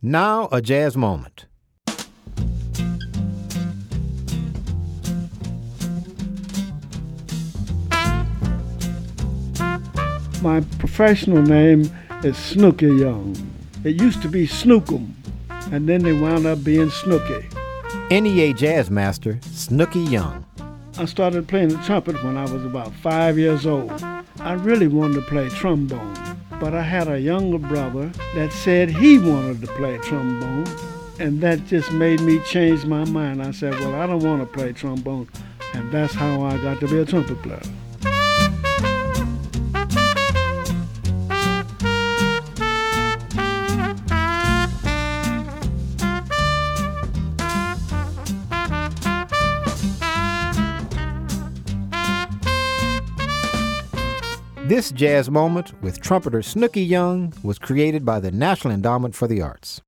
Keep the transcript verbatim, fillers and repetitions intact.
Now a jazz moment. My professional name is Snooky Young. It used to be Snookum, and then they wound up being Snooky. N E A jazz master Snooky Young. I started playing the trumpet when I was about five years old. I really wanted to play trombone, but I had a younger brother that said he wanted to play trombone, and that just made me change my mind. I said, well, I don't want to play trombone, and that's how I got to be a trumpet player. This jazz moment with trumpeter Snooky Young was created by the National Endowment for the Arts.